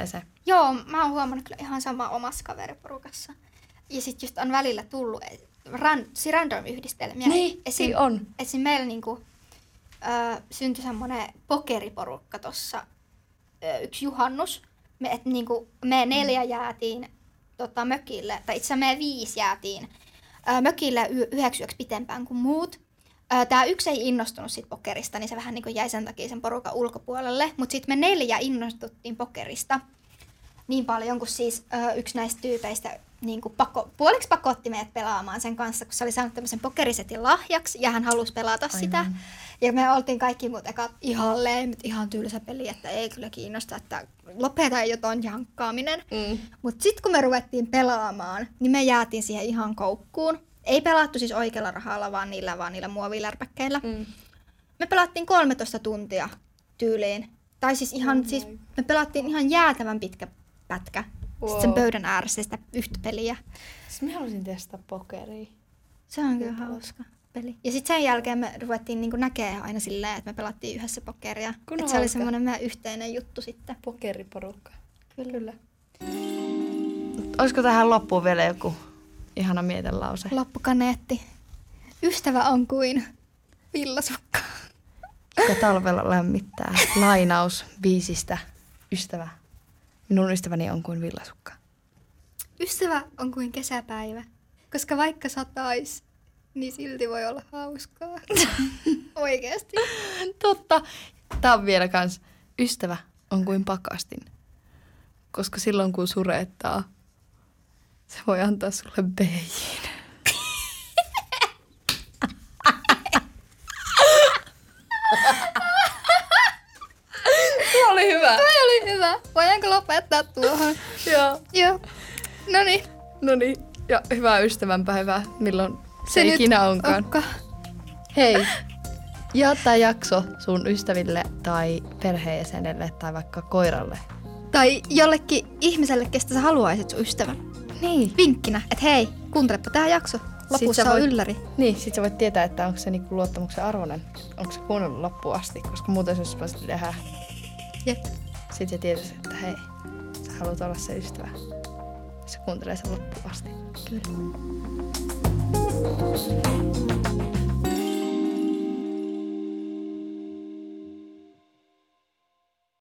Joo, mä oon huomannut kyllä ihan sama omassa kaveriporukassa. Ja sit just on välillä tullut ran, random-yhdistelmiä. Niin, esim, niin on. Esim meillä niinku, ö, syntyi semmonen pokeriporukka tossa, ö, yksi juhannus. Me, et, niinku, me neljä jäätiin tota, mökille, tai itse asiassa me viisi jäätiin ö, mökille y- yhdeksi yöksi pitempään kuin muut. Ö, tää yksi ei innostunut siitä pokerista, niin se vähän niinku jäi sen takia sen porukan ulkopuolelle. Mutta sitten me neljä innostuttiin pokerista niin paljon, kun siis ö, yksi näistä tyypeistä niinku pako, puoliksi pakotti meidät pelaamaan sen kanssa, kun se oli saanut tämmöisen pokerisetin lahjaksi ja hän halusi pelata Aivan. sitä. Ja me oltiin kaikki muut eka ihan leimit, ihan tylsä peli, että ei kyllä kiinnosta, että lopeta jo ton jankkaaminen. Mm. Mutta sitten kun me ruvettiin pelaamaan, niin me jäätiin siihen ihan koukkuun. Ei pelattu siis oikealla rahalla, vaan niillä, vaan niillä muovilärpäkkeillä. Mm. Me pelattiin kolmetoista tuntia tyyliin. Tai siis ihan, oh siis me pelattiin ihan jäätävän pitkä pätkä. Wow. Sitten sen pöydän ääressä sitä yhtä peliä. Siis mä halusin testaa pokeria. Se on kyllä hauska peli. Ja sitten sen jälkeen me ruvettiin niinku näkemään aina silleen, että me pelattiin yhdessä pokeria. Että se oli semmoinen meidän yhteinen juttu sitten. Pokeriporukka. Kyllä. kyllä. Olisiko tähän loppuun vielä joku ihana mietelause? Loppukaneetti. Ystävä on kuin villasukka. Joka talvella lämmittää. Lainaus biisistä. Ystävä. Minun ystäväni on kuin villasukka. Ystävä on kuin kesäpäivä, koska vaikka satais, niin silti voi olla hauskaa. Oikeesti. Totta. Tää on vielä kans. Ystävä on kuin pakastin, koska silloin kun surettaa, se voi antaa sulle beijin. Tuo oli hyvä. Tuo oli hyvä. Voidaanko lopettaa tuohon? Joo. Joo. Noniin. Noniin. Ja hyvää ystävänpäivää, milloin se, se ikinä onkaan. Onka. Hei. Jaa tää jakso sun ystäville tai perheenjäsenelle tai vaikka koiralle. Tai jollekin ihmiselle, kestä sä haluaisit sun ystävän. Niin. Vinkkinä, että hei, kuuntelepa tää jakso. Lopussa on voit, ylläri. Niin, sit sä voit tietää, että onko se niinku luottamuksen arvoinen. Onko se kuunnellut loppuun asti, koska muuten se olisi vasta tehdä. Jep. Sit sä tietäisit, että hei, sä haluat olla se ystävä. Se kuuntelee sen loppuun asti. Kyllä.